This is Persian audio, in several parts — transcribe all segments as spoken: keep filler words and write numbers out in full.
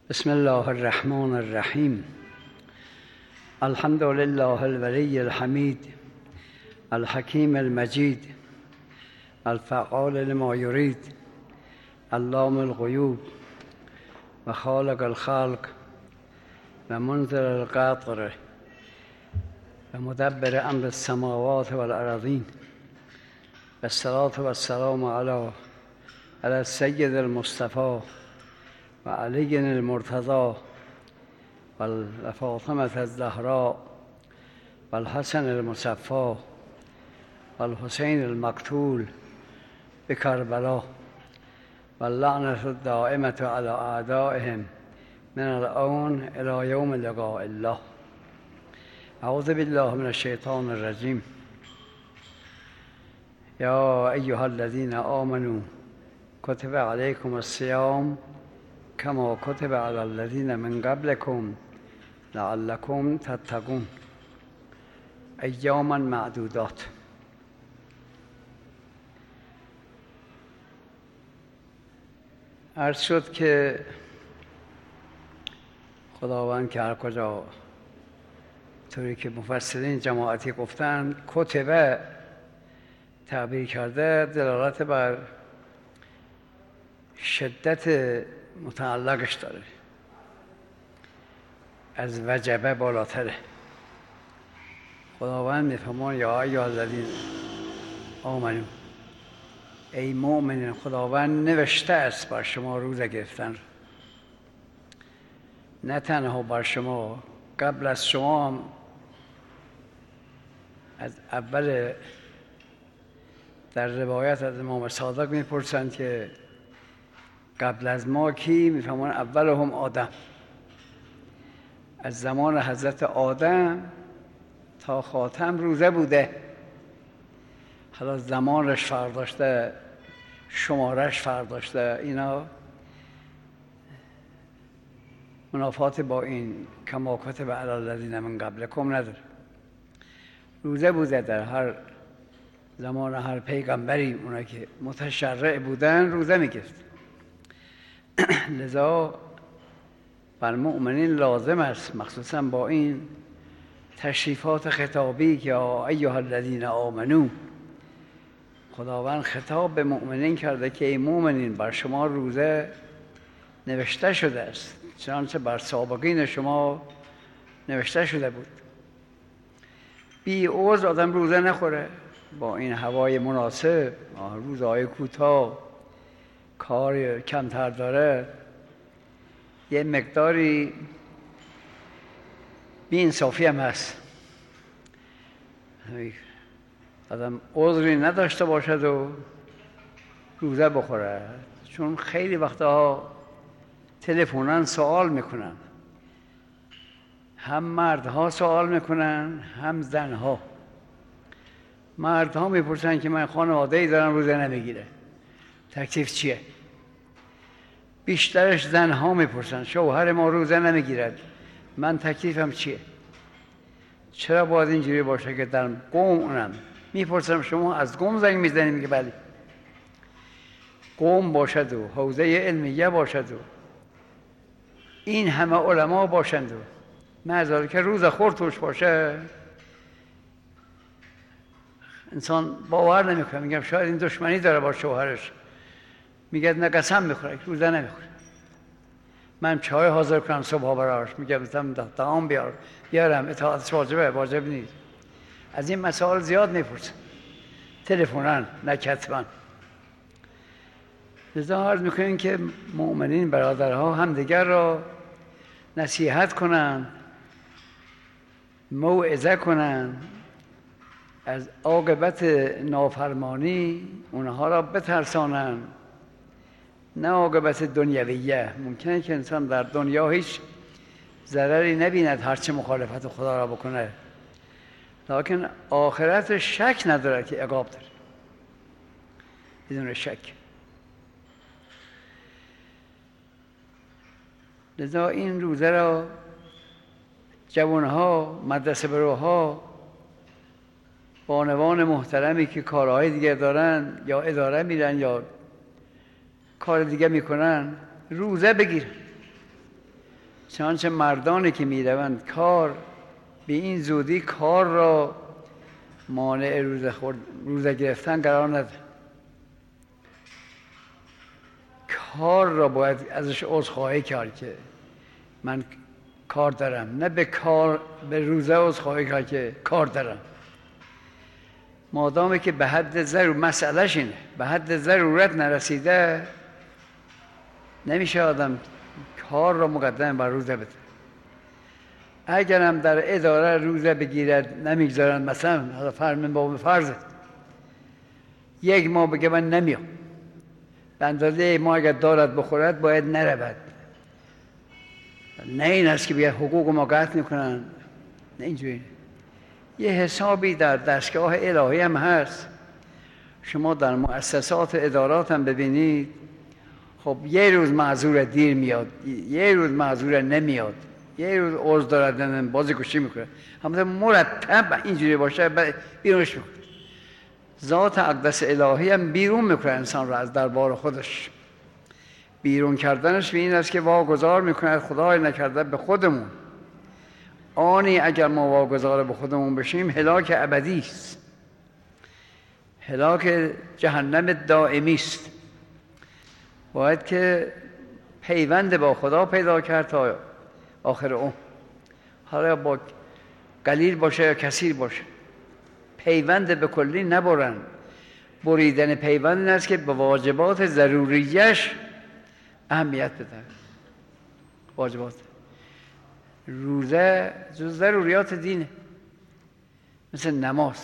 بسم الله الرحمن الرحیم. الحمد لله الولی الحمید الحکیم المجید الفعال لما یرید علام الغیوب و خالق الخلق و منزل القطر و مدبر امر السماوات والارضین و الصلاة و السلام علی علی السید المصطفى و علی المرتضی و فاطمة الزهراء و الحسن المصفى و الحسین المقتول بکربلا و اللعنة الدائمة على اعدائهم من الآن الى یوم لقاء الله. اعوذ بالله من الشیطان الرجیم. یا ایها الذین آمنوا کتب علیکم الصیام کما کتب علی الذین من قبلکم لعلکم تتقون. ایاما معدودات. عرض شد که خداوند که هر کجا طوری که مفسرین جماعتی گفتن کتبه تعبیر کرده دلالت بر شدت متعلقش داره، از وجبه بالاتره. خداوند میفرماید یا ایها الذین آمنو، ای مؤمنین، خداوند نوشته است بر شما روزه گرفتن، نه تنها بر شما، قبل از شما هم از اول در روایت از امام صادق میپرسند که قبل از ما کی؟ میفهمون اولهم آدم. از زمان حضرت آدم تا خاتم روزه بوده. حالا زمانش فرق داشته، شمارش فرق داشته، اینا منافات با این کما کتب علی الذین من قبلکم نداره. روزه بوده در هر زمان هر پیغمبری، اونایی که متشرع بودن روزه میگرفت. لذا بر مؤمنین لازم است، مخصوصا با این تشریفات خطابی که یا ایها الذین آمنو، خداوند خطاب به مؤمنین کرده که ای مؤمنین بر شما روزه نوشته شده است، چنانچه بر سابقین شما نوشته شده بود. بی عذر آدم روزه نخوره، با این هوای مناسب، روزهای کوتاه، کار کمتر داره، یه مقداری بی انصافی هم هست. آدم عذری نداشته باشد و روزه بخوره، چون خیلی وقتها تلفنن سوال میکنن، هم مردها سوال میکنن هم زنها. مردها میپرسن که من خانواده‌ای دارم روزه نمیگیره، تکلیف چیه؟ بیشترش زنها میپرسن شوهر ما روزه نمیگیرد، من تکلیفم چیه؟ چرا باید اینجوری باشه که در قوم اونم میپرسم شما از قوم زنگ میزنی؟ میگه بله. قوم باشد و حوزه علمیه باشد و این همه علما باشند و معذرت که روز خور توش باشه، انسان باور نمیکنه. میگم شاید این دشمنی داره با شوهرش، میگه نه قسم میخوره روزه نمیخوره. من چای حاضر کنم صبح براش، میگم طعام بیار، بیارم، اطاعتش واجبه؟ واجب نیست. از این مسائل زیاد میپرسن، تلفنن نه کتبن. لذا عرض میکنیم که مؤمنین برادرها همدیگر را نصیحت کنن، موعظه کنن، از عاقبت نافرمانی اونها را بترسانن، نه عاقبت دنیویه. ممکنه که انسان در دنیا هیچ ضرری نبیند هرچه مخالفت خدا را بکنه، لکن آخرت شک نداره که عقاب داره، بدون شک. لذا این روزه را جوانها، مدرسه بروها، بانوان محترمی که کارهای دیگه دارن یا اداره میرن یا کار دیگه میکنن، روزه بگیرن. چنانچه مردانی که میروند کار به این زودی کار را مانع روزه خورد روزه گرفتن قرار نده. کار را باید ازش عذرخواهی کرد که من کار دارم، نه به کار به روزه عذرخواهی کرد که کار دارم. مادامی که به حد ضرورت، مسئلهش اینه، به حد ضرورت نرسیده نمیشه آدم کار را مقدم بر روزه بده. اگرم در اداره روزه بگیرد نمیگذارن، مثلا فرمین با فرض یک ماه بگه من نمیام، به اندازه ما اگر دارد بخورد باید نرود. نه این است که بگه حقوق ما قطع میکنن، نه اینجوری. یه حسابی در دستگاه الهی هم هست. شما در مؤسسات ادارات هم ببینید، خب یه روز معذور دیر میاد، یه روز معذور نمیاد، یه روز عرض دارد بازی کشی میکنه، همه مرتب اینجوری باشه بیرونش میکنه. ذات اقدس الهی هم بیرون میکنه انسان را از دربار خودش. بیرون کردنش به این است که واگذار میکنه خدای نکرده به خودمون. آنی اگر ما واگذار به خودمون بشیم هلاک ابدی است، هلاک جهنم دائمی است. باید که پیوند با خدا پیدا کرد تا آخر اون، حالا با قلیل باشه یا کثیر باشه، پیوند به کلی نبرن. بریدن پیوند این است که به واجبات ضروریش اهمیت بدن. واجبات روزه جز ضروریات دینه، مثل نماز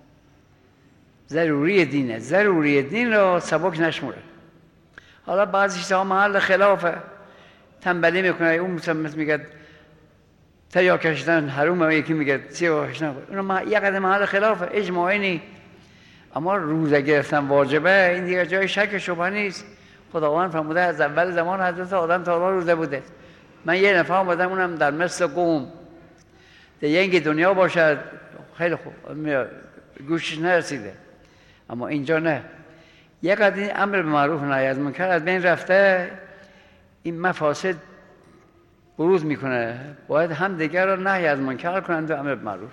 ضروری دینه، ضروری دین را سبک نشموره. حالا بعضی چیزها محل خلافه، تنبلی میکنه. اون مثلا میگه تریا کشیدن حرومه، یکی میگه سیاه کشیدن، اون یک قدم محل خلافه، اجماعی نی. اما روزه گرفتن واجبه، این دیگه جای شک شبهه نیست. خداوند فرموده از اول زمان حضرت آدم تا حالا روزه بوده. من یه نفر آمدم، اونم در مثل قوم در ینگ دنیا باشد، خیلی خوب گوشش نرسیده. اما اینجا نه، یک قدر این امر به معروف نهی از منکر از بین رفته، این مفاسد بروز میکنه. باید هم دیگر را نهی از منکر کنند و امر به معروف.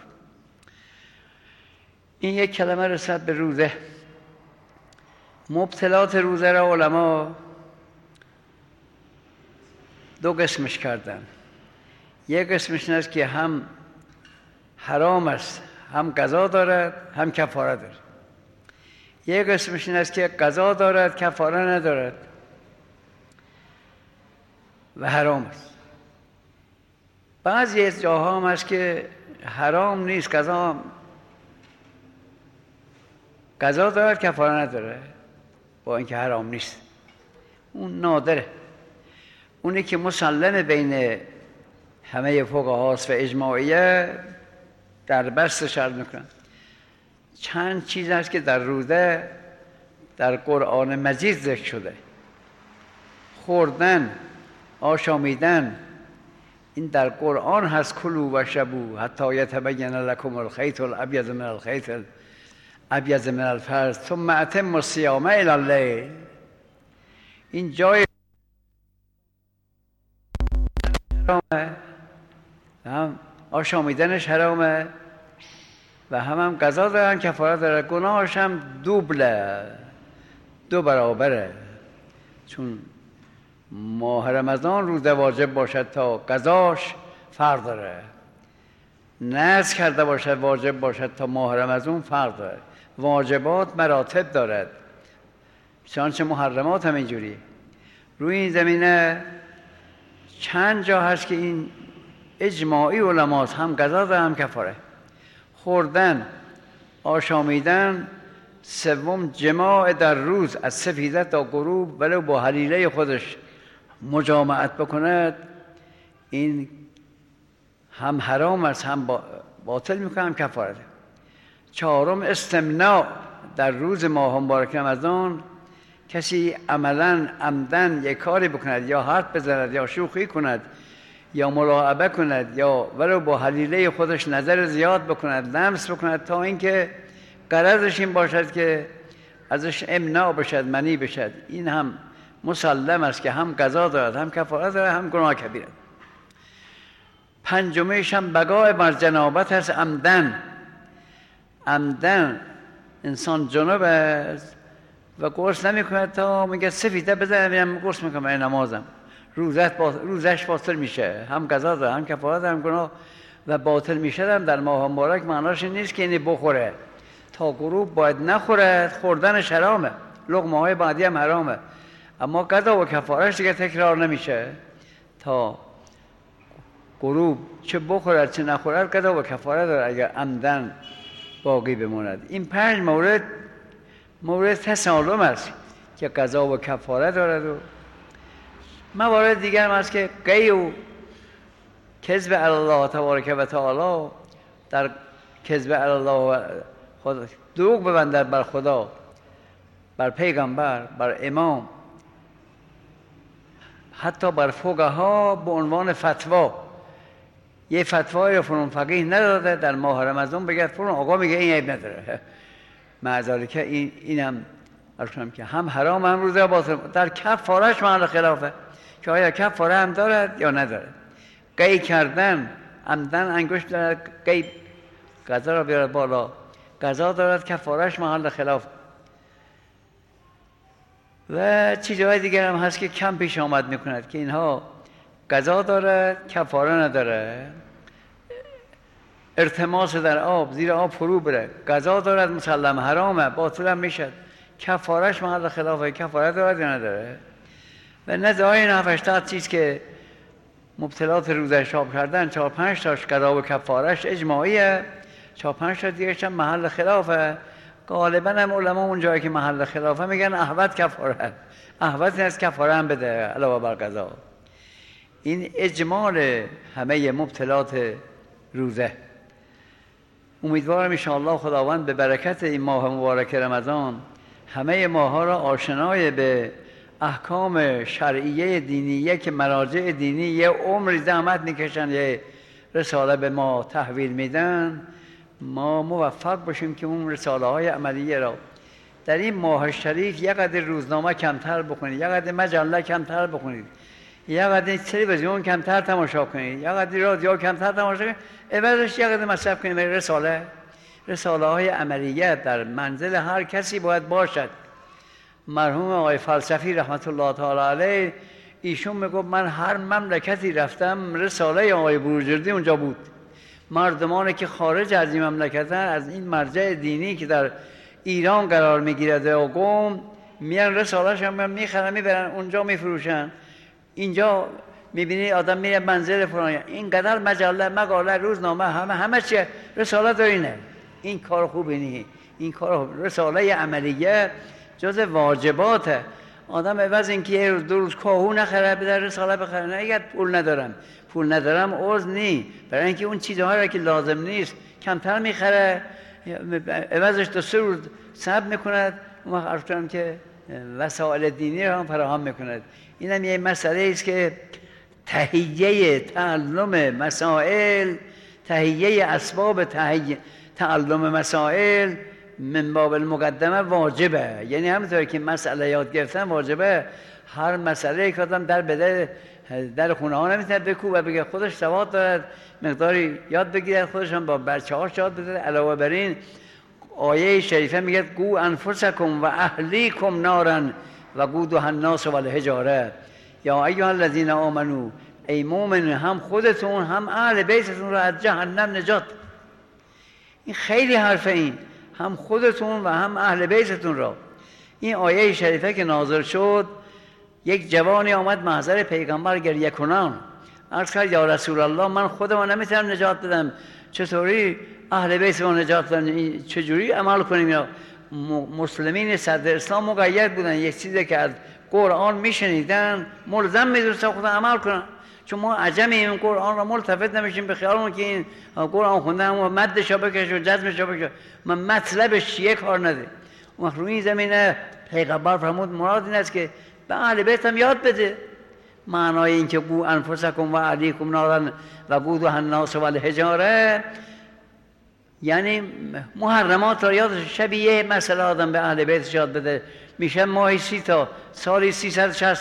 این یک کلمه رسد به روزه. مبتلات روزه را علما دو قسمش کردن. یک قسمش این است که هم حرام است، هم قضا دارد، هم کفاره دارد. یک قسمش این است که قضا دارد، کفاره ندارد و حرام است. بعضی از جاها هم است که حرام نیست، قضا قضا دارد، کفاره نداره، با اینکه حرام نیست. اون نادره. اونی که مسلم بین همه فقهاست و اجماعیه در بست شرط میکنن. چند چیز هست که در روزه در قرآن مجید ذکر شده. خوردن، آشامیدن، این در قرآن هست. کلوا و اشربوا حتی یتبین لکم الخیط الابیض من الخیط الابیض من الفجر ثم اتموا الصیام الی اللیل. این جای حرامه، هم آشامیدنش حرامه و هم هم قضا دارن، کفاره داره. گناهش هم دوبله، دو برابره. چون ماه رمضان روزه واجب باشد تا قضاش فرق داره، نذر کرده باشد واجب باشد تا ماه رمضان فرق داره. واجبات مراتب دارد، چنانچه محرمات هم اینجوری. روی این زمینه چند جا هست که این اجماعی علماست، هم قضا داره هم کفاره. خوردن، آشامیدن، سوم جماع در روز از سفیده تا غروب ولو با حلیله خودش مجامعت بکند، این هم حرام است، هم باطل میکنه، هم کفاره. چهارم استمناء در روز ماه مبارک رمضان، کسی عملاً عمدن یک کاری بکند، یا حرف بزند، یا شوخی کند، یا ملاعبه کند، یا ولو با حلیله خودش نظر زیاد بکند، لمس بکند، تا اینکه غرضش این باشد که ازش امناع بشد، منی بشد. این هم مسلم است که هم قضا دارد، هم کفاره دارد، هم گناه کبیره. پنجمیش هم بقای بر جنابت است عمدن. عمدن انسان جنوب است و قرص نمی کند تا میگه سفیده بزنم میرم قرص میکنم این نمازم، روزش باطل روزش باطل میشه، هم قضا داره هم کفارت هم گناه و باطل میشه. هم در ماه مبارک معناش نیست که اینی بخوره، تا غروب باید نخورد، خوردنش حرامه، لقمه های بعدی هم حرامه، اما قضا و کفارش دیگه تکرار نمیشه. تا غروب چه بخورد چه نخورد قضا و کفاره داره اگر عمدن باقی بماند. این پنج مورد مورد تسالم است که قضا و کفاره دارد. و موارد دیگر هم هست که قی و کذب علی الله تبارک و تعالی، در کذب علی الله خدا دروغ ببندد بر خدا، بر پیغمبر، بر امام، حتی بر فقها به عنوان فتوا. یه فتوایی رو فلان فقیه نداده در ماه رمضان بگه فلان آقا میگه این عیب نداره، معذالک این اینم ارشم که هم حرام هم روزه باطل. در کفارش محل خلافه که آیا کفاره هم دارد یا ندارد. قی کردن عمدن انگشت دارد، قی قضا را بیارد بالا، قضا دارد، کفارش محل خلاف. و چیزهای دیگر هم هست که کم پیش آمد میکند که اینها قضا دارد کفاره نداره. ارتماس در آب، زیر آب فرو بره، قضا دارد مسلم حرامه، باطل هم میشد، کفارش محل خلافه، کفاره دارد یا نداره. و نزدهای این هفت چیز که مبتلات روزه شاب کردن، چهار پنج تاش قضا و کفارش اجماعیه، چهار پنج تا دیگرش هم محل خلافه. غالبا هم علما اون جایی که محل خلافه میگن احوط کفاره، احوط نیست کفاره هم بده علاوه بر قضا. این اجمال همه مبتلات روزه. امیدوارم ان شاء الله خداوند به برکت این ماه مبارک رمضان همه ماها را آشنای به احکام شرعیه دینیه که مراجع دینی یه عمر زحمت میکشن یه رساله به ما تحویل میدن، ما موفق باشیم که اون رساله های عملیه را در این ماه شریف یه قدر روزنامه کمتر بخونید، یه قدر مجله کمتر بخونید، یه قدر تلویزیون کمتر تماشا کنید، یه قدر رادیو کمتر تماشا کنید، عوضش یه قدر مصرف کنید رساله. رساله های عملیه در منزل هر کسی باید باشد. مرحوم آقای فلسفی رحمت الله تعالی علیه ایشون میگفت من هر مملکتی رفتم رساله آقای بروجردی اونجا بود. مردمانی که خارج از این مملکتن از این مرجع دینی که در ایران قرار میگیرد و قوم میان رساله‌اش هم میخرن میبرن اونجا میفروشن. اینجا میبینی آدم میره منزل فلان، اینقدر مجله مقاله روزنامه همه همه چی رساله دارینه. این کار خوبی نیست. این کار رساله عملیه جز واجباته. آدم عوض اینکه یه روز دو روز کاهو نخره بده رساله بخره، نه اگر پول ندارم پول ندارم عوض نی، برای اینکه اون چیزهایی را که لازم نیست کمتر میخره، عوضش دو سه روز صبر میکند، اون وقت عرض کنم که وسایل دینی را هم فراهم میکند. این هم یه مسئله است که تهیه تعلم مسائل، تهیه اسباب تهیه تعلم مسائل من باب المقدمه واجبه. یعنی همونطور که مسئله یاد گرفتن واجبه، هر مسئله که آدم در بده در خونه ها نمیتونه بکو و بگه خودش سواد دارد مقداری یاد بگیرد خودش هم با بچه هاش یاد بده. علاوه بر این آیه شریفه میگه قو انفسکم و اهلیکم نارن و قودها الناس والحجاره. یا ایها الذین آمنو، ای مومن هم خودتون هم اهل بیتتون رو از جهنم نجات. این خیلی حرفه، این هم خودتون و هم اهل بیتتون را. این آیه شریفه که نازل شد یک جوانی آمد محضر پیغمبر گریه کنان، عرض کرد یا رسول الله من خودم نمیتونم نجات بدم، چطوری اهل بیت ما نجات بدن، چجوری عمل کنیم؟ یا مسلمین صدر اسلام مقید بودن یک چیزی که از قرآن میشنیدن ملزم میدونستن خودم عمل کنن، چون ما عجمی این قرآن را ملتفت نمیشیم به خیالمون که این قرآن خوندن و مدش بکش و جزمش بکش، من مطلبش چیه کار نده. اون روی این زمینه پیغمبر فرمود مراد این است که به اهل بیت هم یاد بده معنای این که قو انفسکم و اهلیکم نارا و قودها الناس والحجاره، یعنی محرمات را یاد. شبیه مثلا آدم به اهل بیتش یاد بده، میشه ماهی سی تا، سالی سیصد و شصت تا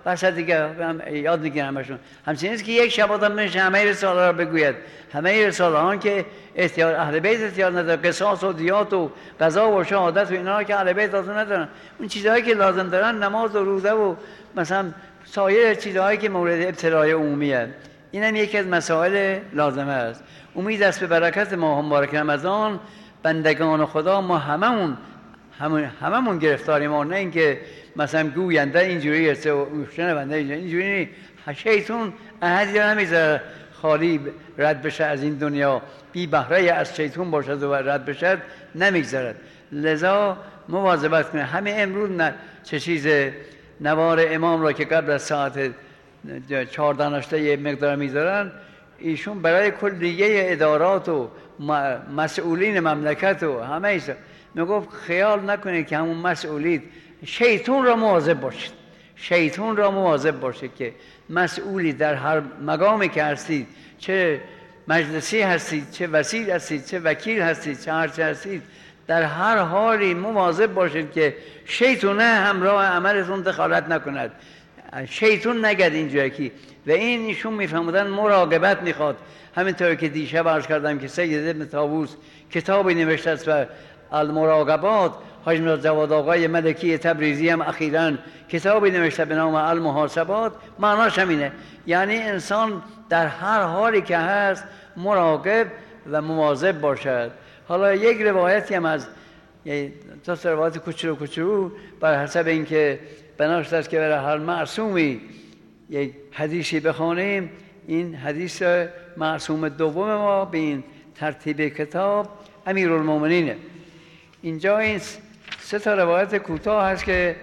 بس دیگه هم یاد میگیرن همشون. همچنین است که یک شب آدم بنشه همه رساله را بگوید، همه رساله ها که اختیار اهل بیت اختیار نداره، قصاص و دیات و قضا و شهادت و اینا که اهل بیت لازم ندارن. اون چیزهایی که لازم دارن نماز و روزه و مثلا سایر چیزهایی که مورد ابتلای عمومیه، اینم یکی از مسائل لازمه است. امید است به برکت ماه مبارک رمضان بندگان خدا ما هممون همون هممون گرفتاریم، نه اینکه مثلا گوینده اینجوری است و شنونده اینجوری. شیطان احدی نمیذاره خالی رد بشه از این دنیا، بی بهره از شیطان باشد و رد بشد نمیگذارد. لذا مواظبت کنه. همه امروز نه چه چیز نوار امام را که قبل از ساعت چهارده نشته یه مقدار میذارن، ایشون برای کلیه ادارات و مسئولین مملکت و همه ایسا میگفت خیال نکنید که همون مسئولید، شیطان را مواظب باشید، شیطان را مواظب باشید که مسئولی در هر مقامی که هستید، چه مجلسی هستید، چه وزیر هستید، چه وکیل هستید، چه هرچه هستید، در هر حالی مواظب باشید که شیطانه همراه عملتون دخالت نکند، شیطان نگد اینجا کی. و این ایشون میفهمودن مراقبت میخواد. همینطور که دیشب عرض کردم که سید ابن طاووس کتابی نوشته است و المراقبات، حاج میرزا جواد آقای ملکی تبریزی هم اخیراً کتابی نوشته به نام المحاسبات. معناش همینه، یعنی انسان در هر حالی که هست مراقب و مواظب باشد. حالا یک روایتی هم از تا روایت کوچولو کوچولو بر حسب اینکه بناشت است که برای هر معصومی یک حدیثی بخوانیم، این حدیث معصوم دوم ما به این ترتیب کتاب امیرالمومنینه. اینجا این سه تا روایت کوتاه هست که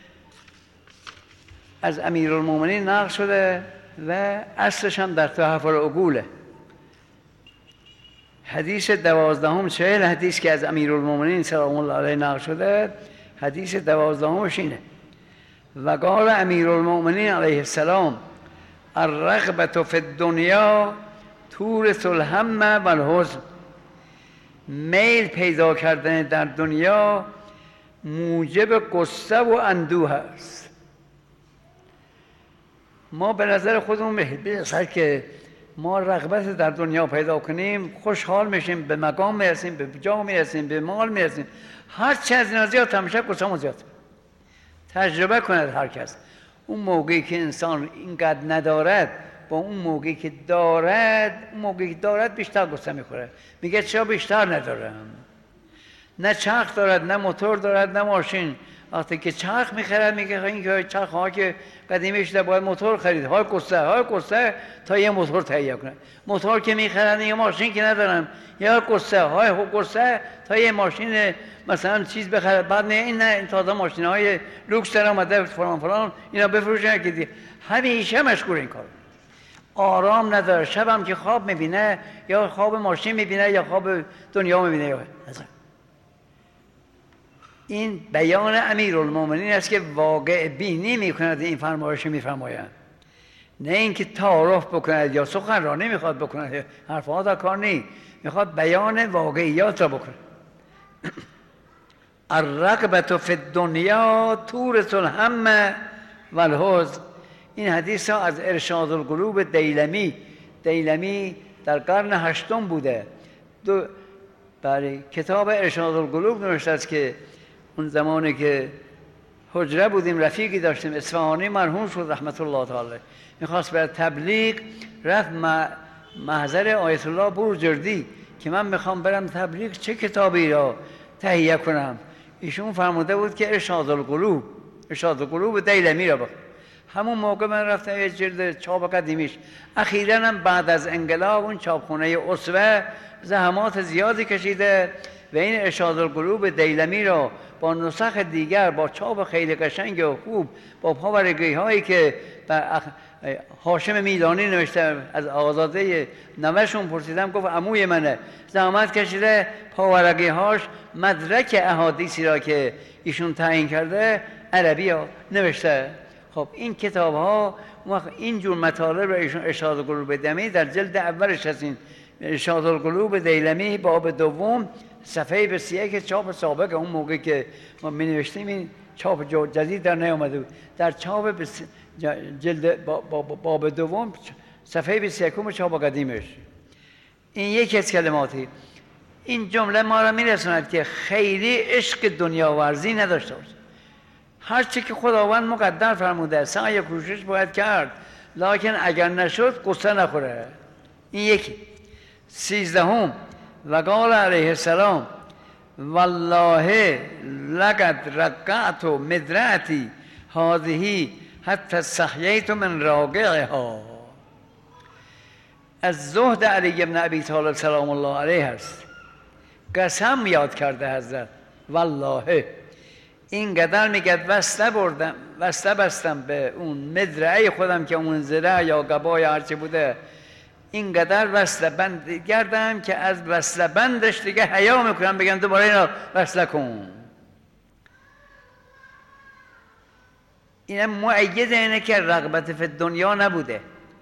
از امیرالمومنین نقل شده و اصلش هم در تحف العقوله. حدیث دوازدهم چهل حدیث که از امیرالمومنین سلام الله علیه نقل شده، حدیث دوازدهمش اینه: و قال امیرالمومنین علیه السلام الرغبة فی الدنیا تورث الهم و الحزن. میل پیدا کردن در دنیا موجب قصه و اندوه است. ما به نظر خودمون برسد که ما رغبت در دنیا پیدا کنیم، خوشحال میشیم، به مقام میرسیم، به جا میرسیم، به مال میرسیم. هر چه از اینا زیاد تمشه قصه زیاد. تجربه کند هر کس. اون موقعی که انسان اینقدر ندارد با اون موقعی که دارد، اون موقعی که دارد بیشتر قصه میخوره. میگه چرا بیشتر ندارم؟ نه چرخ دارد، نه موتور دارد، نه ماشین. وقتی که چرخ میخرد میگه این که چرخ ها که قدیمی شده باید موتور خرید، های قصه های قصه تا یه موتور تهیه کنه. موتور که میخرن یه ماشین که ندارن، یا قصه های قصه تا یه ماشین مثلا چیز بخره. بعد نه این نه این تازه ماشین های لوکس در آمده فلان فلان اینا بفروشن که دی همیشه مشغول این کار. آرام نداره. شبم که خواب میبینه یا خواب ماشین میبینه یا خواب دنیا میبینه. یا این بیان امیرالمومنین است که واقع بینی میکند این فرمایش میفرمایند، نه اینکه تعارف بکند یا سخنرانی میخواد بکند. حرفها در کار نی، میخواد بیان واقعیات را بکنه. الرغبة فی الدنیا تورث الهم و الحزن. این حدیث ها از ارشاد القلوب دیلمی. دیلمی در قرن هشتم بوده. دو برای کتاب ارشاد القلوب نوشته است که اون زمانی که حجره بودیم رفیقی داشتیم اصفهانی مرحوم شد رحمت الله تعالی، میخواست برای تبلیغ رفت محضر آیت الله بروجردی که من میخوام برم تبلیغ چه کتابی را تهیه کنم. ایشون فرموده بود که ارشاد القلوب ارشاد القلوب دیلمی را بخون. همون موقع من رفتم یه جلد چاپ قدیمیش. اخیراً هم بعد از انقلاب اون چاپخونه اسوه زحمات زیادی کشیده و این ارشاد القلوب دیلمی را با نسخ دیگر با چاپ خیلی قشنگ و خوب با پاورقی هایی که هاشم میلانی نوشته، از آزاده نوشون پرسیدم گفت عموی منه، زحمت کشیده پاورقی هاش مدرک احادیثی را که ایشون تعیین کرده عربی ها نوشته. خب این کتاب ها اینجور مطالب را ایشون ارشاد القلوب دیلمی در جلد اولش هستین. ارشاد القلوب دیلمی باب دوم صفحه بسیار که چاپ سابق اون موقع که ما می نوشتیم این چاپ جدید در نیامده بود. در چاپ جلد باب دوم صفحه بیست و یک چاپ قدیمش. این یکی از کلماتی. این جمله ما را میرسوند که خیلی عشق دنیا ورزی نداشته باشه. هر چی که خداوند مقدر فرموده سعی کوشش باید کرد، لکن اگر نشد قصه نخوره. این یکی. سیزدهم و قال علیه السلام والله لقد رقعت مدرعتی هذه حتی استحییت من راقعها. از زهد علی بن ابی طالب سلام الله علیه است. قسم یاد کرده حضرت والله اینقدر میگه وصله بردم وصله بستم به اون مدرعه خودم که اون زره یا قبای هرچی بوده، اینقدر وصله بند گردم که از وصله بندش دیگه حیا میکنم بگم دوباره اینا وصله کن. این مؤید اینه که رغبت فی دنیا نبوده.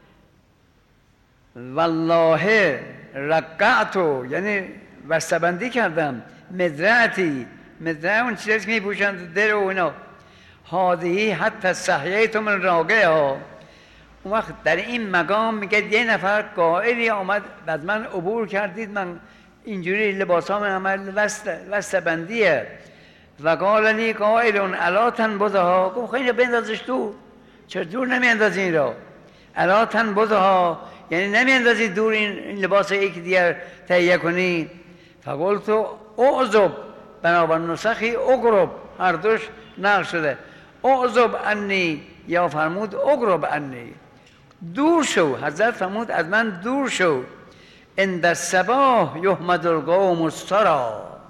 والله رقعتو یعنی وصله بندی کردم، مدرعتی مدرعه اون چیزی که میپوشند در و اینا، هادهی حتی استحییت من راقعها. اون وقت در این مقام میگه یه نفر قائلی آمد بعد من عبور کردید، من اینجوری لباس ها من عمل وصله بندیه. و قال لی قائل الا تنبذها، گفت خیلی بندازش تو، چرا دور نمیاندازی این را؟ الا تنبذها یعنی نمیاندازی دور این لباس یکی دیگر تهیه کنی. فقلت اعذب، بنابر نسخی اقرب، هر دوش نقل شده. اعذب انی یا فرمود اقرب انی، دور شو. حضرت فرمود از من دور شو. عند الصباح یحمد القوم السری.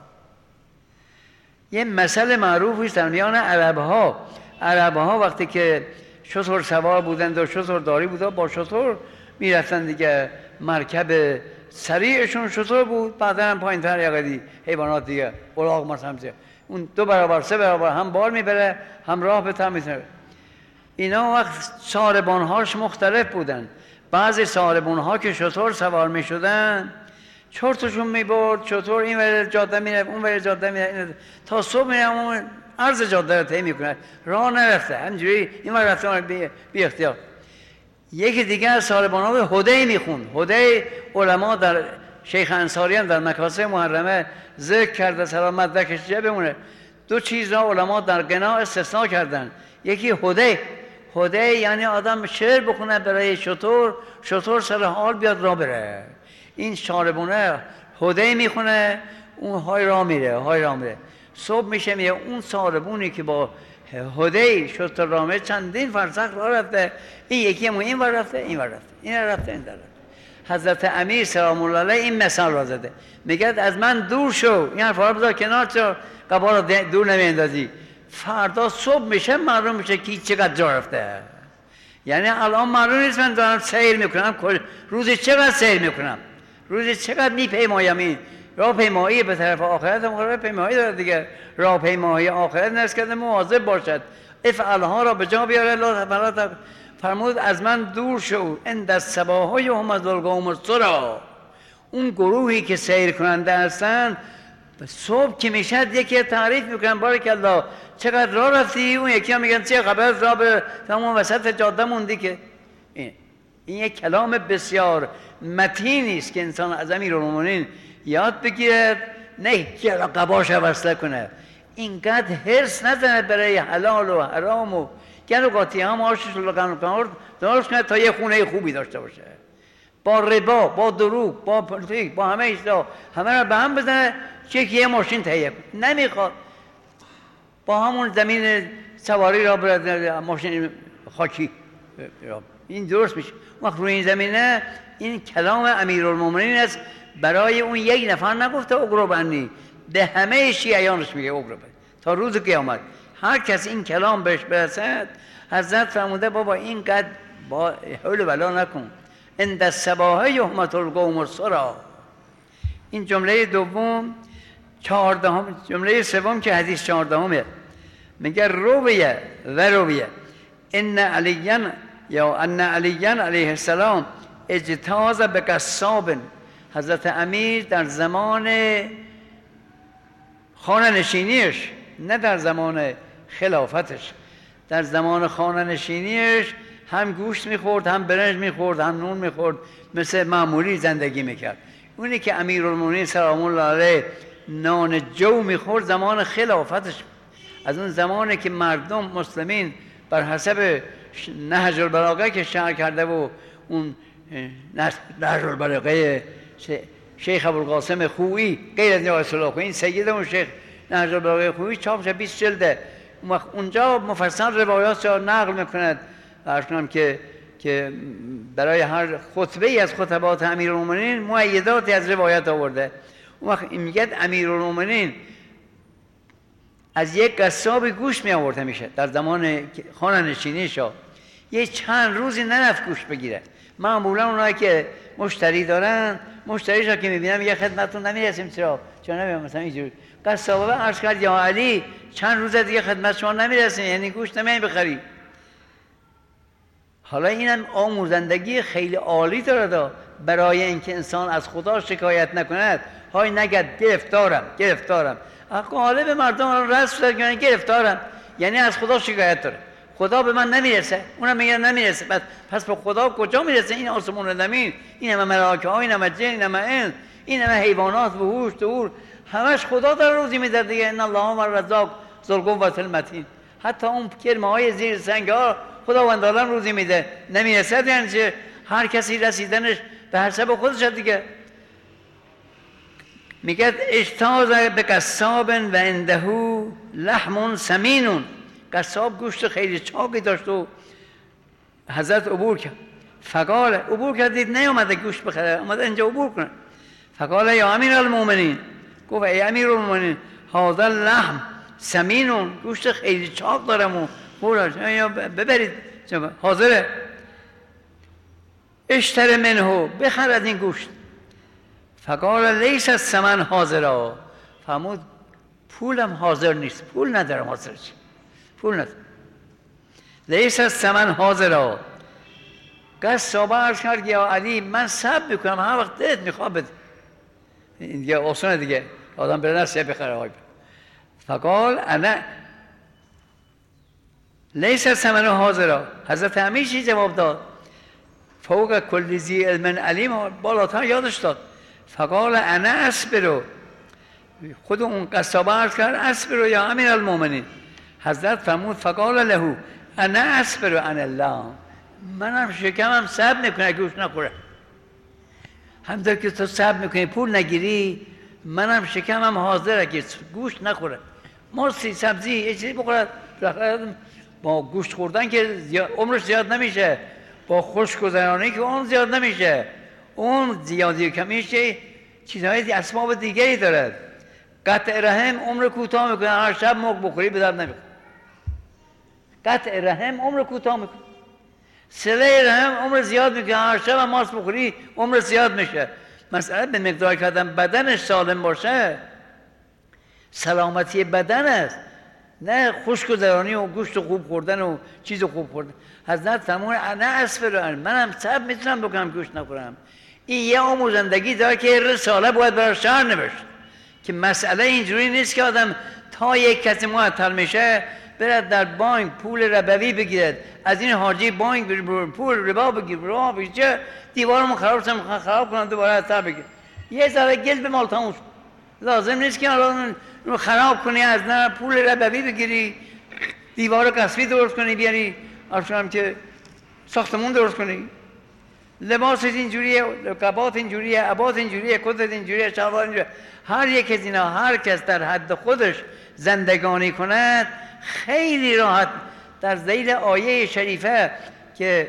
یه مسئله معروفی است در میان عرب‌ها. عرب‌ها وقتی که شتر سوار بودند و شتر داری بودند با شتر میرفتن دیگه، مرکب سریعشون شتر بود، بعدا هم پایین تر یقدی حیوانات دیگه الاغ مثلا اون دو برابر سه برابر هم بار میبره هم راه بهتر میتونه. اینا وقت ساربانهاش مختلف بودن. بعضی ساربانها که شتر سوار میشدن چرتشون میبرد، شتر این ور جاده میره اون ور جاده میره تا صبح میره اون عرض جاده رو طی میکنه، راه نرفته همینجوری این ور رفته بی, بی اختیار. یکی دیگه از ساربانها به هدی میخوند. هدی علما در شیخ انصاریان در مکاسب محرمه ذکر کرده سلامت دکش جه بمونه. دو چیز را علما در قنا استثناء کردن. یکی هدی، هدی یعنی آدم شعر بخونه برای شتر، شتر سر حال بیاد را بره. این ساربانه هدی میخونه، اون های را میره های را میره. صبح میشه میگه اون ساربونی که با هدی شتر را میره چندین فرسخ را رفته، این یکی همون این ور رفته این ور رفته این رفته این در رفته. حضرت امیر سلام الله علیه این مثال را زده، میگه از من دور شو، این حرفا بذار کنار، چرا قبا را دور نمیاندازی؟ فردا صبح میشه معلوم میشه کی چقدر جا رفته. یعنی الان معلوم نیست من دارم سیر میکنم روزی چقدر سیر میکنم، روزی چقدر میپیمایم. این راه پیمایی به طرف آخرت هم راه پیمایی داره دیگه. راه پیمایی آخرت نرس کرده مواظب باشد، افعالها را به جا بیاره. الله تعالی فرمود از من دور شو. عند الصباح یحمد القوم السری. اون گروهی که سیر کننده هستن صبح که میشد یکی تعریف میکنن بارک الله چقدر راه رفتی، اون یکی هم میگن چه خبر راه به تمام وسط جاده موندی که. این این یک کلام بسیار متینی است که انسان از امیرالمومنین یاد بگیرد، نه که قباش وصله کنه. اینقدر حرص نزنه برای حلال و حرام و گن و قاطی هم آشش لگن کنار درست کنه تا یه خونه خوبی داشته باشه. با ربا، با دروغ، با پلیتیک، با همه ایشتا همه را به هم بزنه که یه ماشین تهیه کنه. نمیخواد. با همون زمین سواری را برد ماشین خاکی، این درست میشه. وقت روی این زمینه این کلام امیرالمومنین است، برای اون یک نفر نگفته اقرب انی، به همه شیعیانش میگه اقرب تا روز قیامت. هر کس این کلام بهش برسد حضرت فرموده بابا این قد با حول ولا نکن. عند الصباح یحمد القوم السری. این جمله دوم. چهاردهم جمله سوم که حدیث چهاردهمه میگه رویه و رویه ان علیان یا ان علیان علیه السلام اجتاز به قصاب. حضرت امیر در زمان خانه نشینیش، نه در زمان خلافتش، در زمان خانه نشینیش هم گوشت میخورد، هم برنج میخورد، هم نون میخورد، مثل معمولی زندگی میکرد. اونی که امیرالمومنین سلام الله علیه نان جو میخورد زمان خلافتش، از اون زمانی که مردم مسلمین بر حسب نهج البلاغه که شرح کرده و اون نهج البلاغه شیخ ابوالقاسم خویی غیر از نیاز الله خویی، این سید اون شیخ نهج البلاغه خویی چاپ شده بیست جلده. اونجا مفصل روایات را نقل میکند و عرض کنم که که برای هر خطبه ای از خطبات امیرالمومنین مؤیداتی از روایت آورده. اون وقت میگه امیرالمومنین از یک قصاب گوشت می آورد همیشه در زمان خانه نشینیشا، یه چند روزی نرفت گوشت بگیره. معمولا اونایی که مشتری دارن مشتریشا که میبینم یه خدمتتون نمیرسیم، چرا چرا نمیام مثلا اینجوری قصابه عرض کرد یا علی چند روز دیگه خدمت شما نمیرسیم، یعنی گوشت نمیای بخری. حالا اینم آموزندگی خیلی عالی داره برای اینکه انسان از خدا شکایت نکند. های نگد گرفتارم گرفتارم غالب مردم رسم دارن گرفتارم، یعنی از خدا شکایت داره، خدا به من نمیرسه، اونم میگه نمیرسه، پس پس به خدا کجا میرسه؟ این آسمون و زمین، این همه ملائکه ها، این همه جن، این همه انس، این همه حیوانات، وحوش، طور، همش خدا داره روزی میده دیگه. ان الله هو الرزاق ذو القوة المتین. حتی اون کرمه های زیر سنگ ها خداوند الان روزی میده، نمیرسه یعنی چه؟ هر کسی رسیدنش به حسب خودش دیگه. میگه اجتاز به قصاب و عنده لحم سمین. قصاب گوشت خیلی چاقی داشت و حضرت عبور کرد. فقال عبور کرد، دید نیامده گوشت بخره، اومده اینجا عبور کنه. فقال یا امیرالمومنین، گفت ای امیرالمومنین هذا اللحم سمین، گوشت خیلی چاق دارم و خوراش ببرید حاضره. اشتر منه، بخر از این گوشت. فقال لیس الثمن حاضرا، فرمود پولم حاضر نیست، پول ندارم حاضر چی؟ پول ندارم. لیس الثمن حاضرا. قصاب عرض کرد یا علی من صبر میکنم، هر وقت دلت میخواد بده. این دیگه آسانه دیگه، آدم بره نسیه بخره های. فقال انا لیس الثمن حاضرا. حضرت همیشه جواب داد فوق کل ذی علم علیم، بالاتر یادش داد. فقال انا اصبرو، خود اون قصاب عرض کرد اصبرو یا امیرالمومنین. حضرت فرمود فقال له انا اصبرو عن الله، منم شکمم صبر میکنه گوشت نخوره. همونطور که تو صبر میکنی پول نگیری، منم شکمم حاضره که گوشت نخوره. مرسی سبزی یه چیزی بخورد، با گوشت خوردن که عمرش زیاد نمیشه، با خوش گذرانی که اون زیاد نمیشه، اون زیادی و کمیش چیزهای اسباب دیگری دارد. قطع رحم عمر کوتاه میکنه، هر شب مرغ بخوری به درد نمیخوره. قطع رحم عمر کوتاه میکنه. صله رحم عمر زیاد میکنه، هر شب هم ماست بخوری عمر زیاد میشه. مسئله به مقدار که آدم بدنش سالم باشه، سلامتی بدن است، نه خوشگذرانی و گوشت خوب خوردن و چیز خوب خوردن. حضرت فرمود انا اصبر، منم صبر میتونم بکنم گوشت نخورم. این یه آموزندگی داره که رساله باید برای شهر نوشت که مسئله اینجوری نیست که آدم تا یک کسی معطل میشه برد در بانک پول ربوی بگیرد، از این حاجی بانک پول ربا بگیر، ربا بگیر، دیوارمون خراب شد خراب کنن دوباره از سر بگیر. یه ذره گل به مال تموم. لازم نیست که الان رو خراب کنی، از نه پول ربوی بگیری، دیوار قصبی درست کنی بیاری، آشنام که ساختمون درست کنی. لباس اینجوریه، قبات اینجوریه، عباس اینجوریه، کت اینجوریه، شلوار اینجوریه. هر یک از اینا هر کس در حد خودش زندگانی کند خیلی راحت. در ذیل آیه شریفه که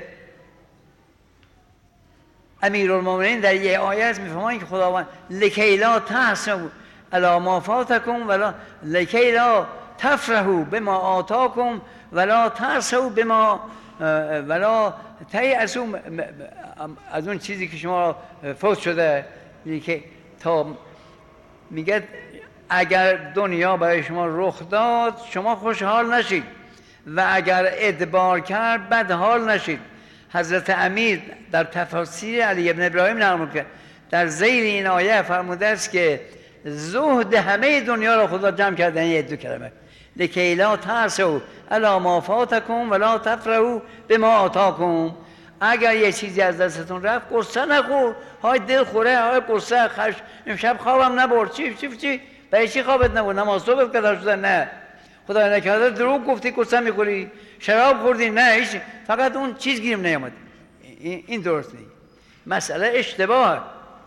امیرالمومنین در یه آیه است میفهمن که خداوند لکی لا تحسنوا علی ما فاتکم ولا لکی لا تفرحوا بما آتاکم ولا تأسوا بما ولا تیأسوا از اون چیزی که شما فوت شده. که تا میگه اگر دنیا برای شما رخ داد شما خوشحال نشید و اگر ادبار کرد بدحال نشید. حضرت امیر در تفاسیر علی ابن ابراهیم نقل کرد در ذیل این آیه فرموده است که زهد همه دنیا را خدا جمع کرده این دو کلمه. لکی لا ترسوا الی ما فاتکم ولا تفرحوا بما آتاکم. اگر یه چیزی از دستتون رفت قصه نخور، های دل خوره، های قصه خش، امشب خوابم نبرد، چی چی چی برای چی خوابت نبرد؟ نماز صبح قضا شده؟ نه خدا نکرده دروغ گفتی قصه میخوری، شراب خوردی؟ نه هیچ، فقط اون چیز گیرم نیامد. این درست نیست، مسئله اشتباه.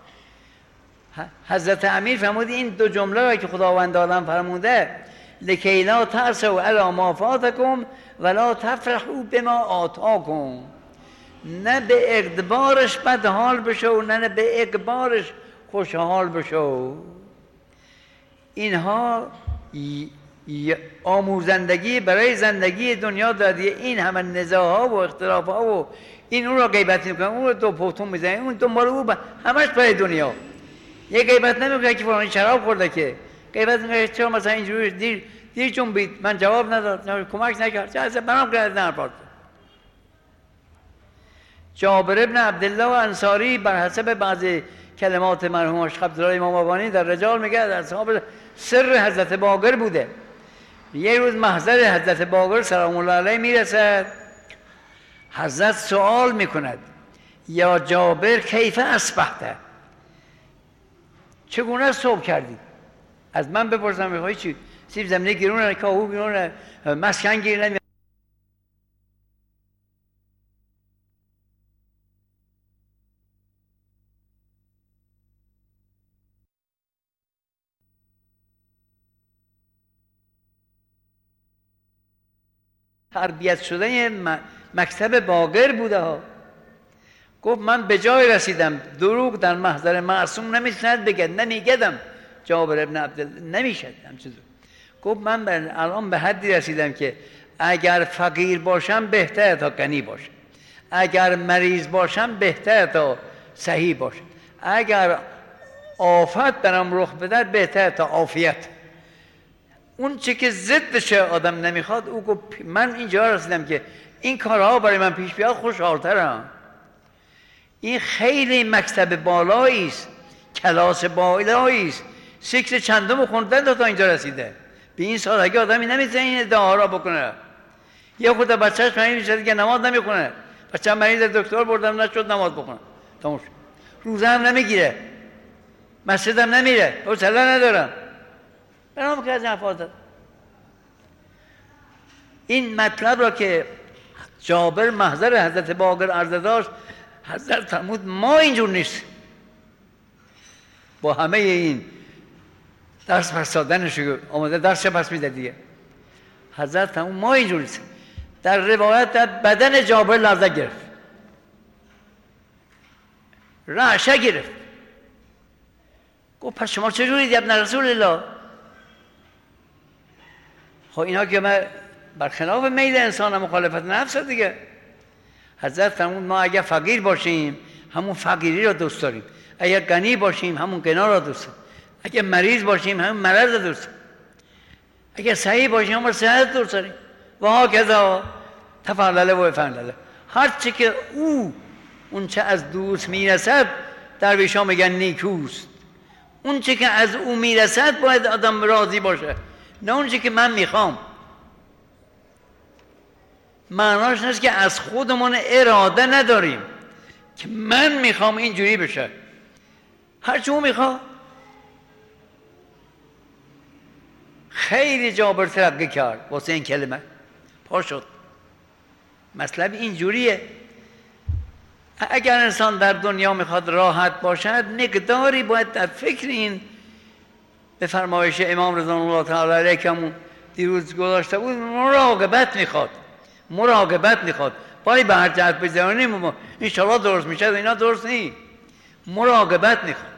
حضرت امیر فرمود این دو جمله را که خداوند عالم فرموده لکی لا ترسوا الی ما فاتکم ولا تفرحوا بما آتاکم، نه به اقبارش بدحال بشو نه به اقبارش خوشحال بشو. اینها آموزندگی برای زندگی دنیا دادیه. این همه نزاع‌ها و اختلاف‌ها و این اون را غیبت میکنه، اون رو دو پوتون میزنه، اون دنبال او همش برای دنیا. یه غیبت نمیکنه که فلانی شراب خورده، که غیبت میکنه چرا مثلا اینجوری دیر دیر جنبید، من جواب نداد، کمک نکرد، چه اصلا برام کرد نه پارت. جابر ابن عبدالله انصاری بر حسب بعضی کلمات مرحوم اشرف عبدالله امام بابانی در رجال میگه در اصحاب سر حضرت باقر بوده. یه روز محضر حضرت باقر سلام الله علیه میرسد، حضرت سوال میکند یا جابر کیف اصبحت، چگونه صبح کردی؟ از من بپرسم میخوای چی؟ سیب زمینی گیرونه، کاهو گیرونه، مسکن گیرونه. تربیت شده مکتب باقر بوده ها. گفت من به جای رسیدم، دروغ در محضر معصوم نمیتوند بگد، نمیگدم. جابر ابن عبدالله نمیشد همچنین. گفت من الان به حدی رسیدم که اگر فقیر باشم بهتر تا غنی باشم، اگر مریض باشم بهتر تا صحیح باشم، اگر آفت برام رخ بده بهتر تا عافیت. اون چی که ضدش آدم نمیخواد، او گفت من اینجا رسیدم که این کارها برای من پیش بیاد خوشحالترم. این خیلی مکتب بالایی است، کلاس بالایی است. سیکس چندم خوندن تا اینجا رسیده. به این سادگی آدمی نمیتونه این ادعا را بکنه. یه خود بچه‌ش مریض میشه دیگه نماز نمیخونه، بچه مریض دکتر بردم نشد نماز بخونه، تموم شد. روزه هم نمیگیره، مسجد هم نمیره، حوصله ندارم. برام که از این حفاظت. این مطلب را که جابر محضر حضرت باقر عرض داشت، حضرت فرمود ما اینجور نیست. با همه این درس پس دادنش آمده درس چه پس میده دیگه. حضرت فرمود ما اینجور نیست. در روایت بدن جابر لرزه گرفت، رعشه گرفت. گفت پس شما چجورید ابن رسول الله؟ خب اینا که من برخلاف میل انسان مخالفت نفس دیگه. حضرت فرمود ما اگر فقیر باشیم همون فقیری را دوست داریم، اگر غنی باشیم همون غنا را دوست داریم، اگر مریض باشیم همون مرض را دوست داریم، اگر صحیح باشیم همون صحت دوست داریم. و ها کذا تفعلله و افعلله. هر چی که او اون چه از دوست میرسد درویشا میگن نیکوست. اون چی که از او میرسد باید آدم راضی باشه، نه اون چی که من میخوام. معناش نیست که از خودمون اراده نداریم که من میخوام اینجوری بشه، هرچی اون میخواد. خیلی جابر ترقی کرد واسه این کلمه، پا شد. مطلب اینجوریه. اگر انسان در دنیا میخواد راحت باشد مقداری باید در فکر این به فرمایش امام رضوان الله تعالی علیه که همون دیروز گذاشته بود مراقبت میخواد. مراقبت میخواد. پای به هر جهت بزنیم انشاءالله درست میشه، اینا درست نیست. مراقبت میخواد.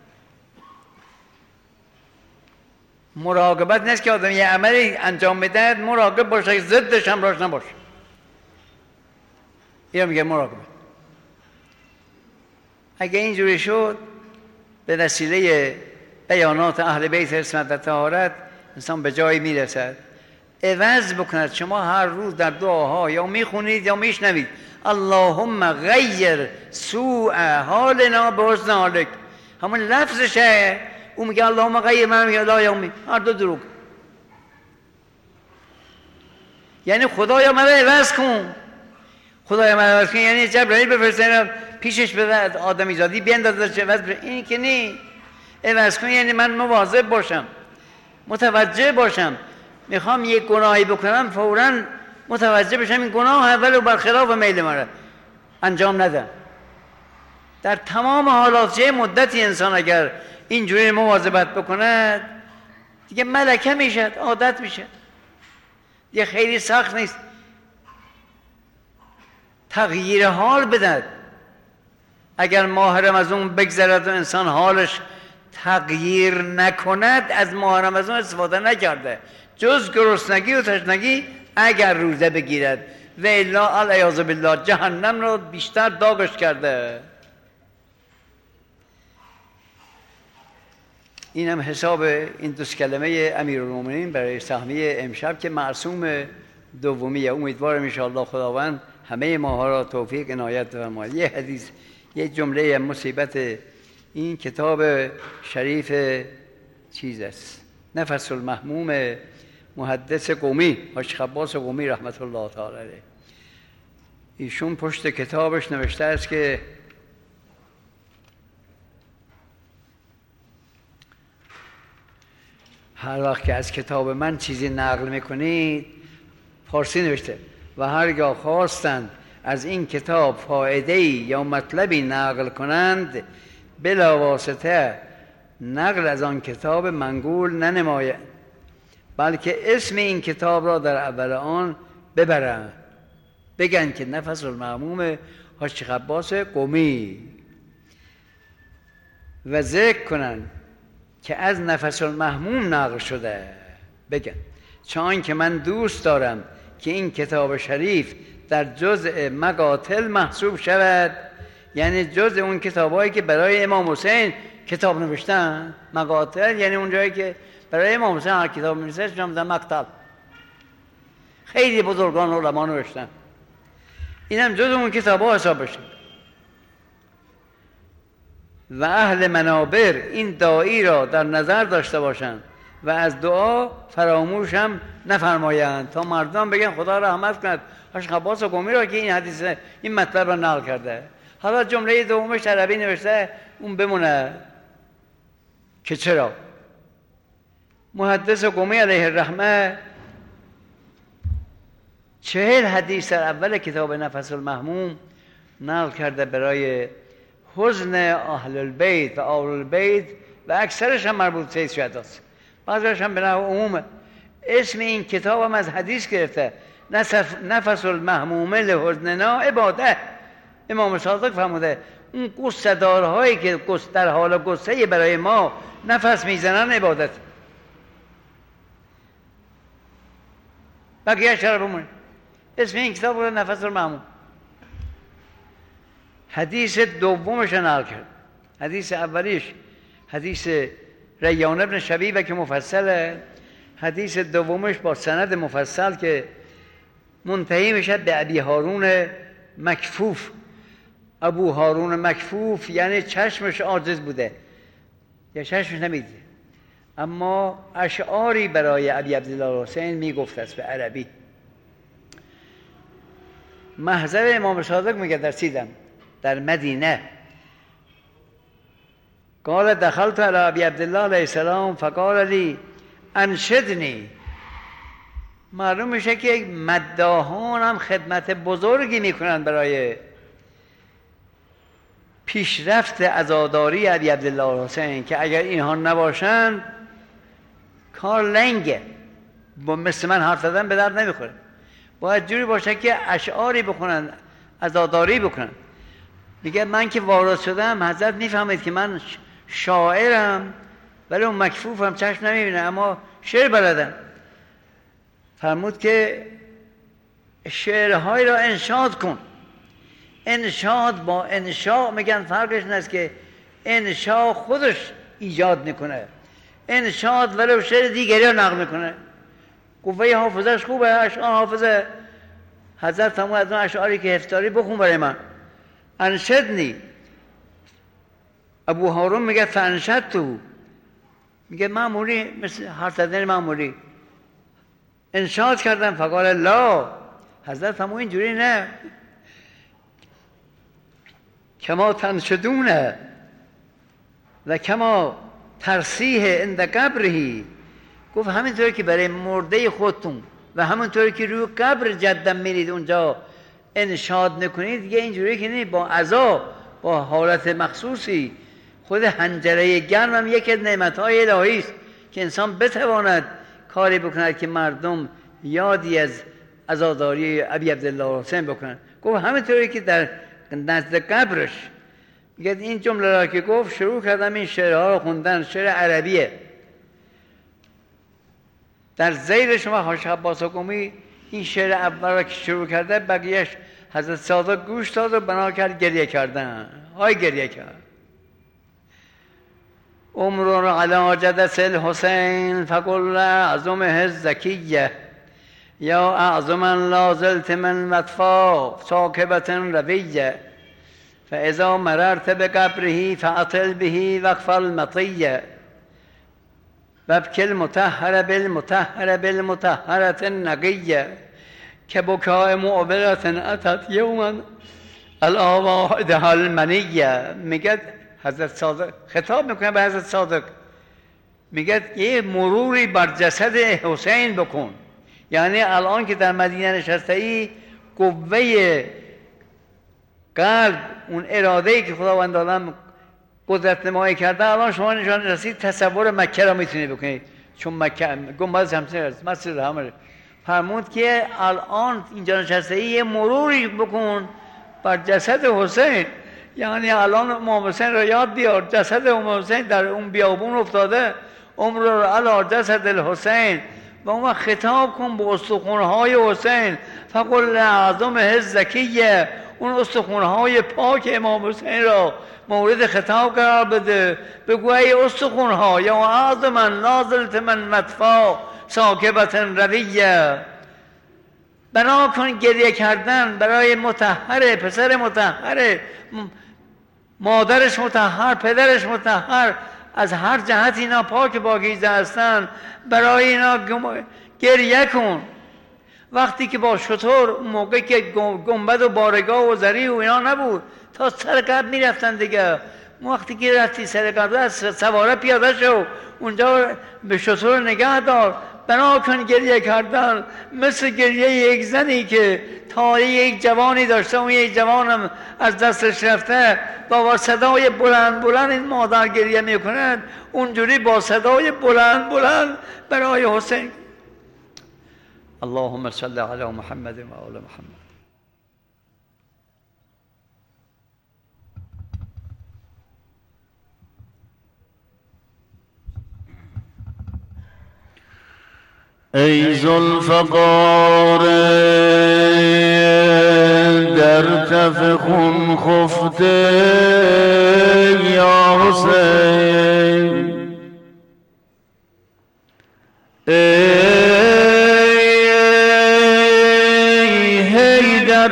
مراقبت نیست که آدم یه عملی انجام میده مراقب باشه، ضدش هم راش نباشه. یا میگه مراقبت. اگه اینجوری شد به وسیله بیانات اهل بیت عصمت و طهارت انسان به جایی میرسد. عوض بکند. شما هر روز در دعاها یا میخونید یا میشنوید اللهم غیر سوء حالنا به حسن حالک، همون لفظشه. او میگه اللهم غیر، من میگه لا یومی، هر دو دروغ. یعنی خدایا من رو عوض کن، خدایا من رو عوض کن یعنی جبرائیل بفرستین پیشش بده آدمیزادی بیندازه عوض بشه. این که نی. عوض کن یعنی من مواظب باشم، متوجه باشم. میخوام یک گناهی بکنم فوراً متوجه بشم این گناه اول و برخلاف میل من انجام ندم. در تمام حالات چه مدتی انسان اگر اینجوری مواظبت بکنه دیگه ملکه میشد، عادت میشه، دیگه خیلی سخت نیست. تغییر حال بدن. اگر ماه رمضان بگذرد و انسان حالش تغییر نکند از ماه رمضان استفاده نکرده، جز گرسنگی و تشنگی اگر روزه بگیرد و الا العیاذ بالله جهنم رو بیشتر داغش کرده. این هم حساب این دو کلمه امیرالمومنین برای سهمیه امشب که معصوم دومیه. امیدوارم ان شاء الله خداوند همه ماها را توفیق عنایت فرماید. یه حدیث، یه جمله مصیبت این کتاب شریف چیز است، نفس المحموم محدث قمی حاج خباس قمی رحمت الله تعالی علیه. ایشون پشت کتابش نوشته است که هر وقت که از کتاب من چیزی نقل میکنید، فارسی نوشته، و هرگاه خواستند از این کتاب فایده‌ای یا مطلبی نقل کنند بلا واسطه نقل از آن کتاب منقول ننماید، بلکه اسم این کتاب را در اول آن ببرند، بگن که نفس المحموم حاج خباس قمی و ذکر کنند که از نفس المحموم نقل شده، بگن چون که من دوست دارم که این کتاب شریف در جزء مقاتل محسوب شود، یعنی جزء اون کتابایی که برای امام حسین کتاب نوشتن. مقاتل یعنی اون جایی که برای امام حسین هر کتاب نوشته شدن مقتل، خیلی بزرگان علما نوشتن، اینم جزء اون کتابا حساب بشه. و اهل منابر این داعی را در نظر داشته باشند و از دعا فراموش هم نفرمایند تا مردم بگن خدا رحمت کند حاج خباس قمی را که این حدیث این مطلب را نقل کرده. حالا جمله دومش عربی نوشته، اون بمونه که چرا محدث قمی علیه الرحمه چهل حدیث در اول کتاب نفس المحموم نقل کرده برای حزن اهل البیت و آل البیت و اکثرش هم مربوط به شهداست، بعضیش هم به نحو عمومه. اسم این کتاب هم از حدیث گرفته، نفس المحموم لحزننا عباده. امام صادق فرموده اون قصه دارهایی که در حال قصه برای ما نفس میزنن عبادت. بقیه چرا بمونه؟ اسم این کتاب رو نفس المحموم. حدیث دومش نقل کرد. حدیث اولیش حدیث ریان ابن شبیبه که مفصله، حدیث دومش با سند مفصل که منتهی میشه به ابی هارون مکفوف. ابو هارون مکفوف یعنی چشمش عاجز بوده یا چشمش نمیده، اما اشعاری برای ابی عبدالله حسین میگفت است به عربی. محضر امام صادق میگه در سیدم در مدینه قال دخلت على ابی عبدالله علیه السلام فقال لی انشدنی. معلوم میشه که مداحان هم خدمت بزرگی میکنن برای پیشرفت عزاداری ابی عبدالله حسین که اگر اینها نباشن کار لنگه، با مثل من حرف زدن به درد نمیخوره. باید جوری باشه که اشعاری بخونن، عزاداری بکنن. میگه من که وارد شدم حضرت میفهمید که من شاعرم ولی اون مکفوفم چشم نمیبینه اما شعر بلدم. فرمود که شعرهای را انشاد کن. انشاد با انشاء میگن فرقش این است که انشاء خودش ایجاد میکنه، انشاد ولو شعر دیگری را نقل میکنه. قوه حافظش خوبه، اشعار حافظه. حضرت فرمود از اون اشعاری که حفظداری بخون برای من. انشدنی. ابو هارون میگه فانشدتو، میگه معمولی مثل حرف زدن معمولی انشاد کردن فقال لا. حضرت فرمود اینجوری نه، کما تنشدونه و کما ترسیه عند قبرهی. گفت همینطور که برای مرده خودتون و همونطور که روی قبر جدم میرید اونجا انشاد نکنید، دیگه اینجوری که نه، با عزا، با حالت مخصوصی. خود حنجره گرم هم یکی از نعمت‌های الهی است که انسان بتواند کاری بکند که مردم یادی از عزاداری ابی عبدالله حسین بکنند. گفت همینطوری که در نزد قبرش. میگه این جمله را که گفت شروع کردم این شعرها رو خوندن، شعر عربیه. در زیر شما حاج عباس قمی این شعر اول را که شروع کرده، بقیهش حضرت صادق گوش داد و بنا کرد گریه کردن. های گریه کرد. عمر علی جدث الحسین فقل اعظمه الزکیه یا اعظما لا زلت من مطفا ساکبة رویه فاذا مررت بقبره فاطل به وقف المطیه وابکی المطهر بالمطهر بالمطهرة النقیه که بکاء معبرة اتت یوما الآوائدها المنیه. میگه حضرت صادق خطاب میکنه به حضرت صادق، میگه یه مروری بر جسد حسین بکن. یعنی الان که در مدینه نشسته ای، قوه قلب، اون اراده‌ای که خداوند عالم قدرت نمایی کرده، الان شما نشان رسید تصور مکه را میتونید بکنید، چون مکه گنبد شمسی است، مسجد حرام. فرمود که الان اینجا نشسته ای، یه مروری بکن بر جسد حسین. یعنی الان امام حسین را یاد بیار، جسد امام حسین در اون بیابون افتاده، عمر را علی جسد الحسین، و اون خطاب کن به استخوان‌های حسین فقل اعظم الزکیه. اون استخوان‌های پاک امام حسین را مورد خطاب قرار بده، بگو ای استخوان‌ها یا اعظم نازلت من مطفا ساکبة رویه. بنا کن گریه کردن برای مطهر، پسر مطهر، مادرش مطهر، پدرش مطهر، از هر جهت اینا پاک پاکیزه هستن، برای اینا گریه کن. وقتی که با شطور، موقعی که گنبد و بارگاه و زری و اینا نبود، تا سر قبر میرفتن دیگه. وقتی که رفتی سر قبر، از سواره پیاده شو، اونجا به شطور نگه دار. بنا کن گریه کردن مثل گریه یک زنی که تاری یک جوانی داشته، اون یک جوانم از دستش رفته، با صدای بلند بلند این مادر گریه میکند، اونجوری با صدای بلند بلند برای حسین. اللهم صل علی محمد و آل محمد. ای ذوالفقار در تف خون خفته یا حسین، ای حیدر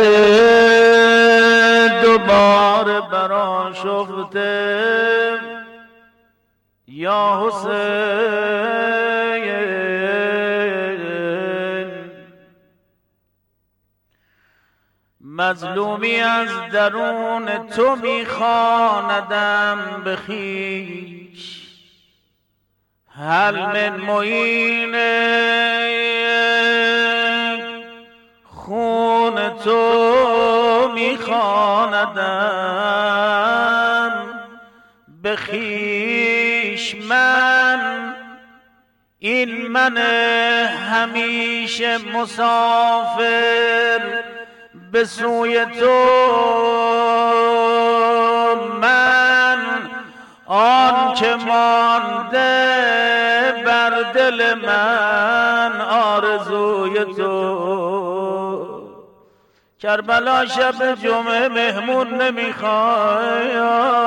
دوباره برا شفته یا حسین، مظلومی از درون تو میخواندم به خویش، هل من معین خون تو میخواندم به خویش. من این من همیشه مسافر به سوی تو، من آن که مانده بر دل من آرزوی تو. کربلا شب جمعه مهمون نمیخوای،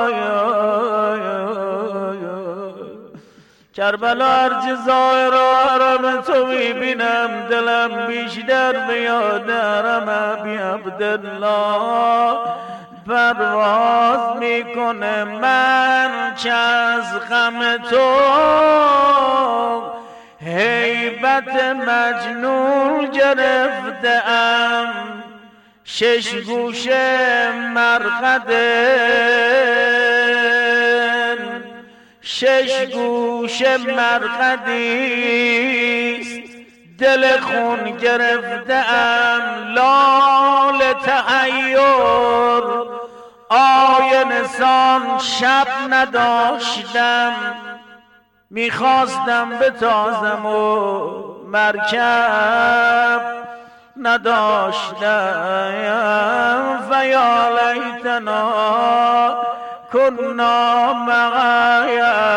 کربلا هرچی ظاهر و حرم تو میبینم دلم بیشتر میاد حرم ابی عبدالله پرواز میکنه. من چه از غم تو هیبت مجنون گرفتم شش گوش مرقد شش گوش مرقدیست دل خون گرفتم لال تحیر آینه سان شب نداشتم میخواستم بتازم و مرکب نداشتم فیا لیتنا کنا معایا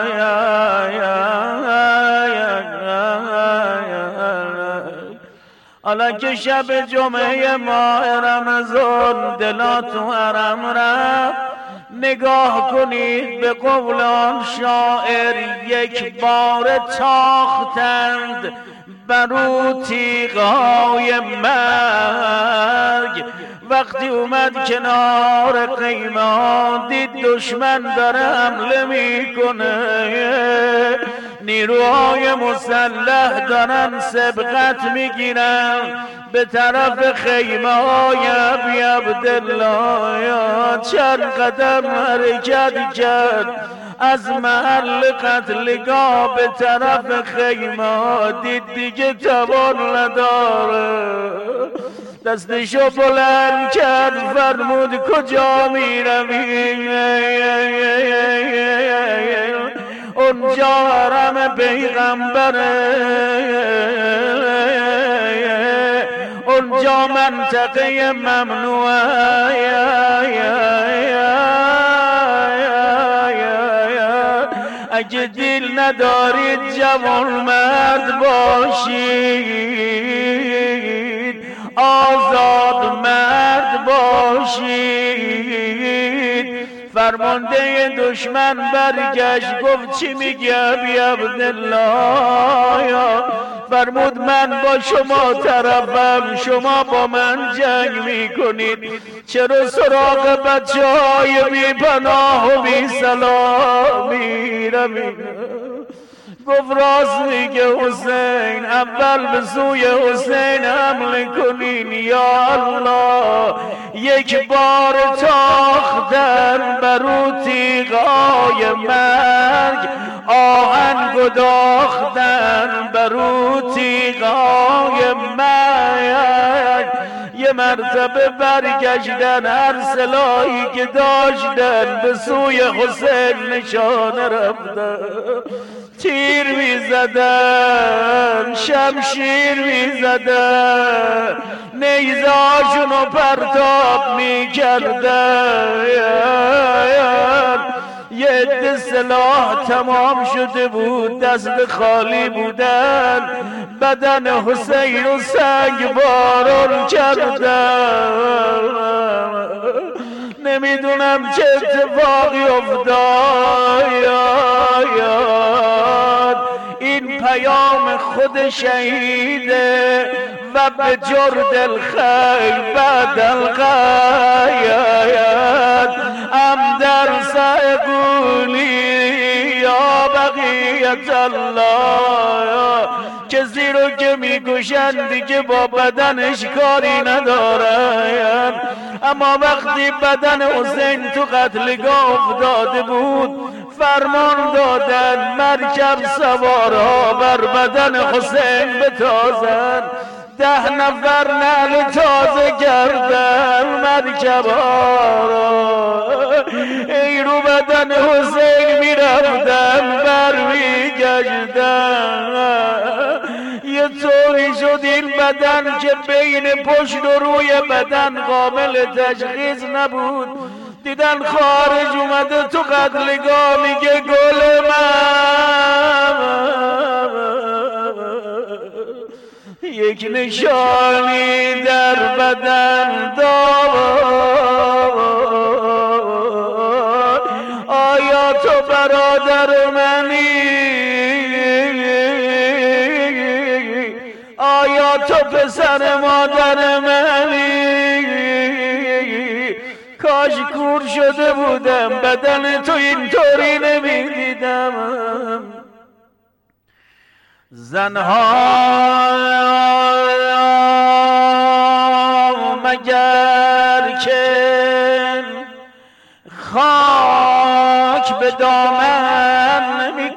حالا که شب جمعه ماه رمضان دلا تو حرم رفت نگاه کنید به قولان شاعر یک بار تاختند برو تیغای مرگ وقتی اومد کنار قیمه دید دشمن داره حمله میکنه نیروهای مسلح دارن سبقت میگیرن به طرف خیمه های ابی عبدالله چند قدم حرکت کرد از محل قتلگاه به طرف خیمه دید دیگه توان نداره دستشو بلند کرد فرمود کجا میروی اونجا حرم پیغمبره اونجا منطقه ممنوعه اگه دل ندارید جوان مرد باشید آزاد مرد باشید فرمانده دشمن برگشت گفت چی میگی ابی عبدالله فرمود من با شما طرفم شما با من جنگ میکنید چرا سراغ بچه های بی پناه و بی سلام میروید گفت راست میگه حسین اول به سوی حسین حمله کنین یا الله یک بار تاختن برو تیغای مرگ آهن گداختن برو تیغای مرگ یه مرتبه برگشتن هر سلاحی که داشتن به سوی حسین نشانه رفتن تیر میزدن شمشیر میزدن نیزاشونو پرتاب میکردن یه عده سلاح تمام شده بود دست خالی بودن بدن حسین و سنگ بارون کردن نمیدونم چه اتفاقی افتاد این پیام خود شهیده و به جرد الخیل بعد الغایت ام در سعقولی یا بقیت الله کسی رو که میکشن دیگه با بدنش کاری ندارن اما وقتی بدن حسین تو قتلگاه افتاده بود فرمان دادن مرکب سوارها بر بدن حسین بتازن ده نفر نعل تازه کردن مرکب ها را ای رو بدن حسین میرفتن بر میگشتن یه طوری شد این بدن که بین پشت و روی بدن قابل تشخیص نبود دیدن خارج اومده تو قتلگاه میگه گل من یک نشانی در بدن دار آیا تو برادر منی آیا تو پسر مادر منی کاش کور شده بودم بدن تو اینطوری نمیدیدم زنها مگر که خاک به دامن نمی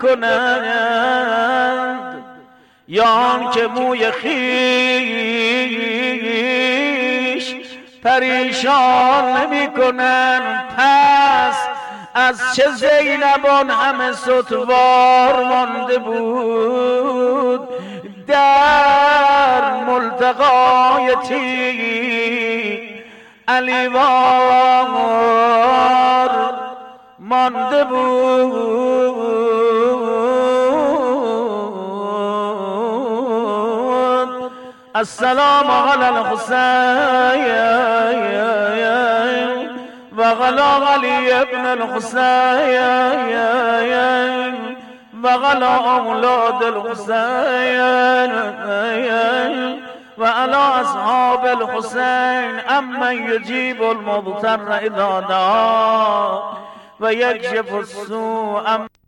کنند یا آن که موی خیش پریشان نمی کنند، پس از چه زینبان همه ستوار مانده بود در ملتقای تی علیوار مانده بود. السلام علی الحسین و غلا علی ابن الحسین و غلا اولاد الحسین و علی اصحاب الحسین امن یجیب المضطر اذا دعا و یکشف السوء.